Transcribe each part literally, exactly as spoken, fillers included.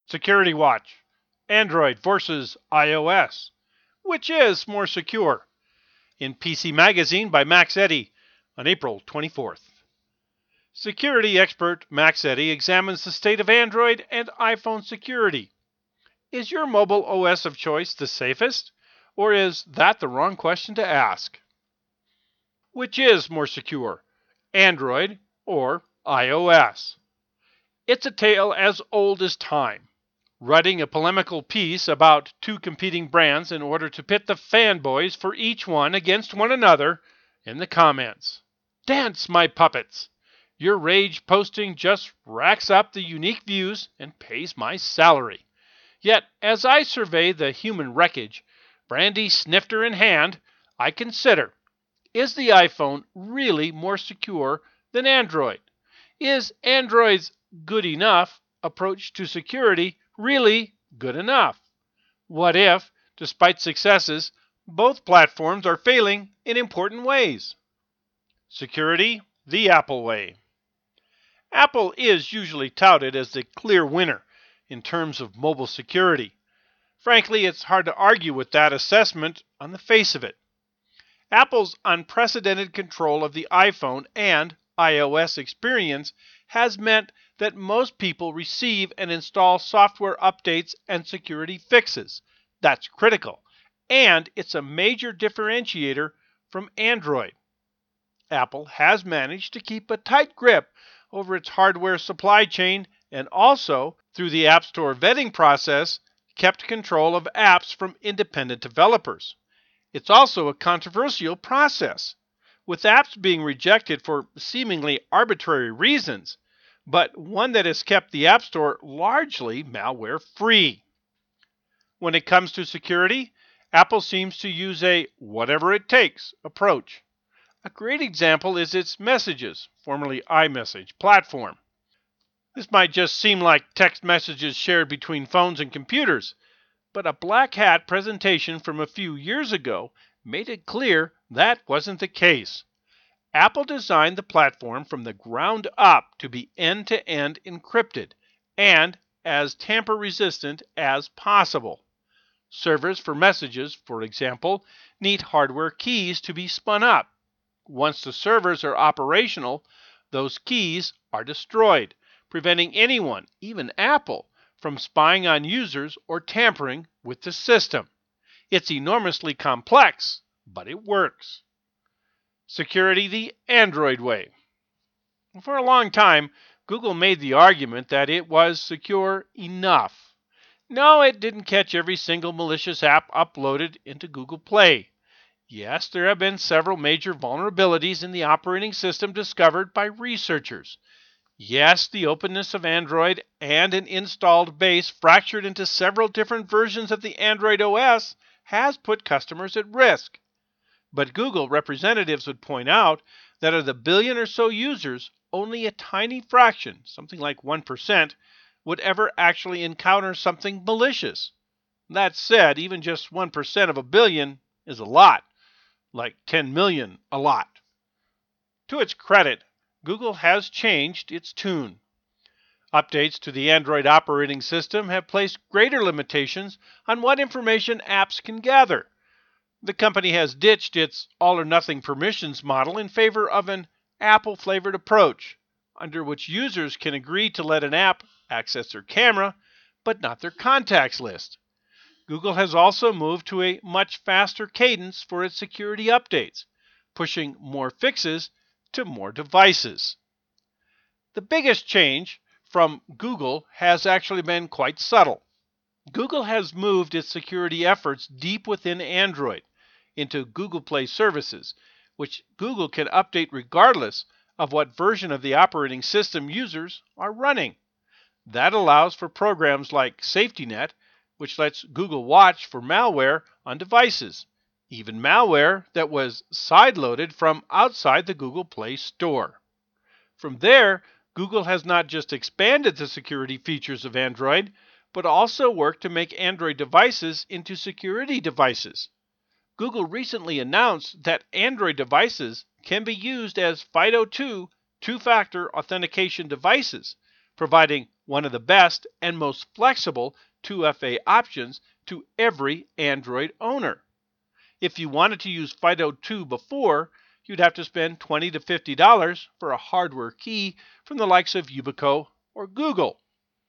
Security Watch, Android versus iOS. Which is more secure? In P C Magazine by Max Eddy on April twenty-fourth. Security expert Max Eddy examines the state of Android and iPhone security. Is your mobile O S of choice the safest? Or is that the wrong question to ask? Which is more secure, Android or iOS? It's a tale as old as time. Writing a polemical piece about two competing brands in order to pit the fanboys for each one against one another in the comments. Dance, my puppets! Your rage posting just racks up the unique views and pays my salary. Yet, as I survey the human wreckage, brandy snifter in hand, I consider, is the iPhone really more secure than Android? Is Android's good enough approach to security really good enough? What if, despite successes, both platforms are failing in important ways? Security the Apple way. Apple is usually touted as the clear winner in terms of mobile security. Frankly, it's hard to argue with that assessment on the face of it. Apple's unprecedented control of the iPhone and iOS experience has meant that most people receive and install software updates and security fixes. That's critical, and it's a major differentiator from Android. Apple has managed to keep a tight grip over its hardware supply chain and also, through the App Store vetting process, kept control of apps from independent developers. It's also a controversial process, with apps being rejected for seemingly arbitrary reasons, but one that has kept the App Store largely malware-free. When it comes to security, Apple seems to use a whatever-it-takes approach. A great example is its Messages, formerly iMessage, platform. This might just seem like text messages shared between phones and computers, but a black hat presentation from a few years ago made it clear that wasn't the case. Apple designed the platform from the ground up to be end-to-end encrypted and as tamper-resistant as possible. Servers for messages, for example, need hardware keys to be spun up. Once the servers are operational, those keys are destroyed, preventing anyone, even Apple, from spying on users or tampering with the system. It's enormously complex, but it works. Security the Android way. For a long time, Google made the argument that it was secure enough. No, it didn't catch every single malicious app uploaded into Google Play. Yes, there have been several major vulnerabilities in the operating system discovered by researchers. Yes, the openness of Android and an installed base fractured into several different versions of the Android O S has put customers at risk. But Google representatives would point out that of the billion or so users, only a tiny fraction, something like one percent, would ever actually encounter something malicious. That said, even just one percent of a billion is a lot, like ten million a lot. To its credit, Google has changed its tune. Updates to the Android operating system have placed greater limitations on what information apps can gather. The company has ditched its all-or-nothing permissions model in favor of an Apple-flavored approach, under which users can agree to let an app access their camera, but not their contacts list. Google has also moved to a much faster cadence for its security updates, pushing more fixes to more devices. The biggest change from Google has actually been quite subtle. Google has moved its security efforts deep within Android into Google Play services, which Google can update regardless of what version of the operating system users are running. That allows for programs like SafetyNet, which lets Google watch for malware on devices, even malware that was sideloaded from outside the Google Play Store. From there, Google has not just expanded the security features of Android, but also worked to make Android devices into security devices. Google recently announced that Android devices can be used as FIDO two two-factor authentication devices, providing one of the best and most flexible two F A options to every Android owner. If you wanted to use FIDO two before, you'd have to spend twenty to fifty dollars for a hardware key from the likes of Yubico or Google.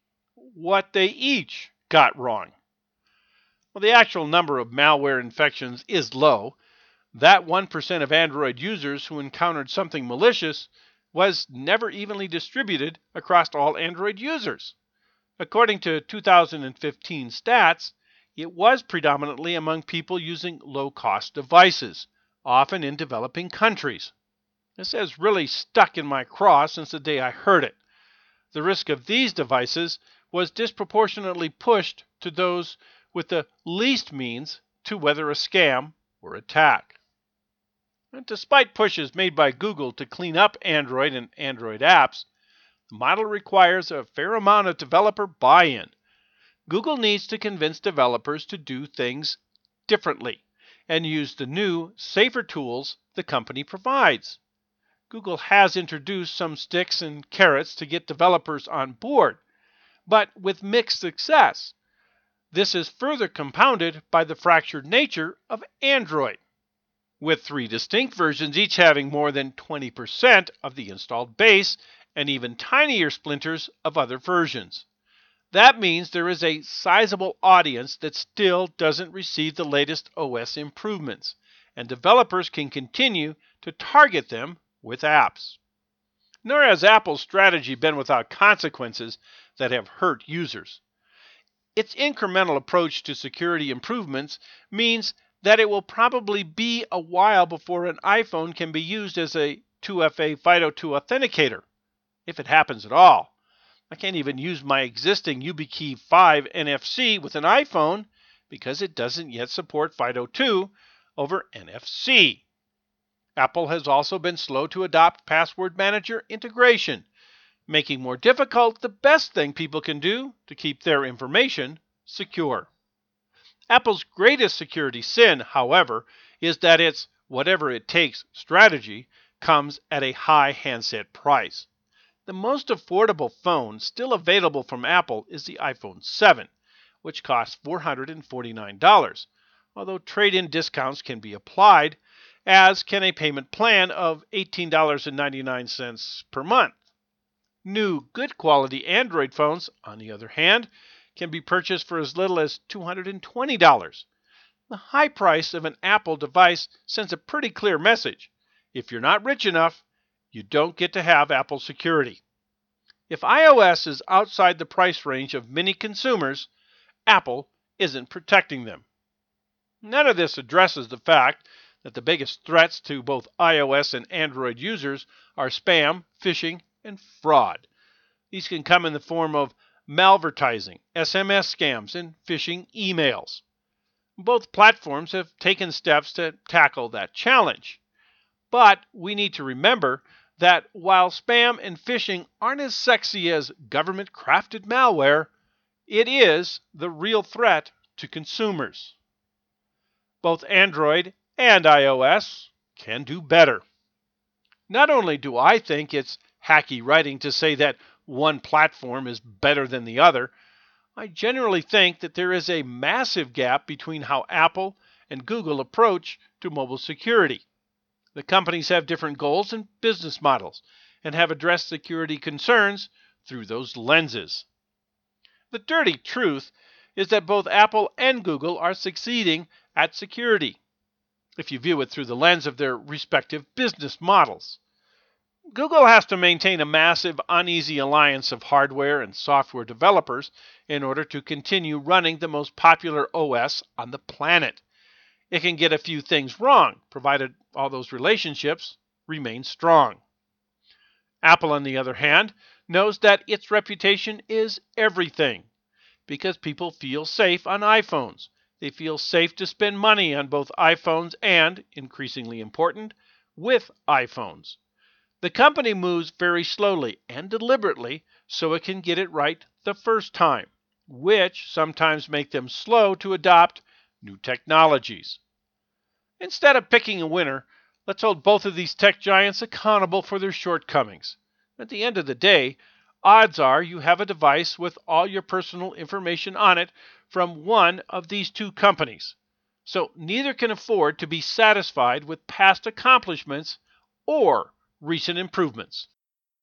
What they each got wrong. Well, the actual number of malware infections is low. That one percent of Android users who encountered something malicious was never evenly distributed across all Android users. According to two thousand fifteen stats, it was predominantly among people using low-cost devices, often in developing countries. This has really stuck in my craw since the day I heard it. The risk of these devices was disproportionately pushed to those with the least means to weather a scam or attack. And despite pushes made by Google to clean up Android and Android apps, the model requires a fair amount of developer buy-in. Google needs to convince developers to do things differently and use the new, safer tools the company provides. Google has introduced some sticks and carrots to get developers on board, but with mixed success. This is further compounded by the fractured nature of Android, with three distinct versions each having more than twenty percent of the installed base and even tinier splinters of other versions. That means there is a sizable audience that still doesn't receive the latest O S improvements, and developers can continue to target them with apps. Nor has Apple's strategy been without consequences that have hurt users. Its incremental approach to security improvements means that it will probably be a while before an iPhone can be used as a two F A FIDO two authenticator, if it happens at all. I can't even use my existing YubiKey five N F C with an iPhone because it doesn't yet support FIDO two over N F C. Apple has also been slow to adopt password manager integration, making more difficult the best thing people can do to keep their information secure. Apple's greatest security sin, however, is that its whatever it takes strategy comes at a high handset price. The most affordable phone still available from Apple is the iPhone seven, which costs four hundred forty-nine dollars, although trade-in discounts can be applied, as can a payment plan of eighteen dollars and ninety-nine cents per month. New, good quality Android phones, on the other hand, can be purchased for as little as two hundred twenty dollars. The high price of an Apple device sends a pretty clear message. If you're not rich enough, you don't get to have Apple security. If iOS is outside the price range of many consumers, Apple isn't protecting them. None of this addresses the fact that the biggest threats to both iOS and Android users are spam, phishing, and fraud. These can come in the form of malvertising, S M S scams, and phishing emails. Both platforms have taken steps to tackle that challenge. But we need to remember that while spam and phishing aren't as sexy as government-crafted malware, it is the real threat to consumers. Both Android and iOS can do better. Not only do I think it's hacky writing to say that one platform is better than the other, I generally think that there is a massive gap between how Apple and Google approach to mobile security. The companies have different goals and business models, and have addressed security concerns through those lenses. The dirty truth is that both Apple and Google are succeeding at security, if you view it through the lens of their respective business models. Google has to maintain a massive, uneasy alliance of hardware and software developers in order to continue running the most popular O S on the planet. It can get a few things wrong, provided all those relationships remain strong. Apple, on the other hand, knows that its reputation is everything, because people feel safe on iPhones. They feel safe to spend money on both iPhones and, increasingly important, with iPhones. The company moves very slowly and deliberately so it can get it right the first time, which sometimes make them slow to adopt new technologies. Instead of picking a winner, let's hold both of these tech giants accountable for their shortcomings. At the end of the day, odds are you have a device with all your personal information on it from one of these two companies. So neither can afford to be satisfied with past accomplishments or recent improvements.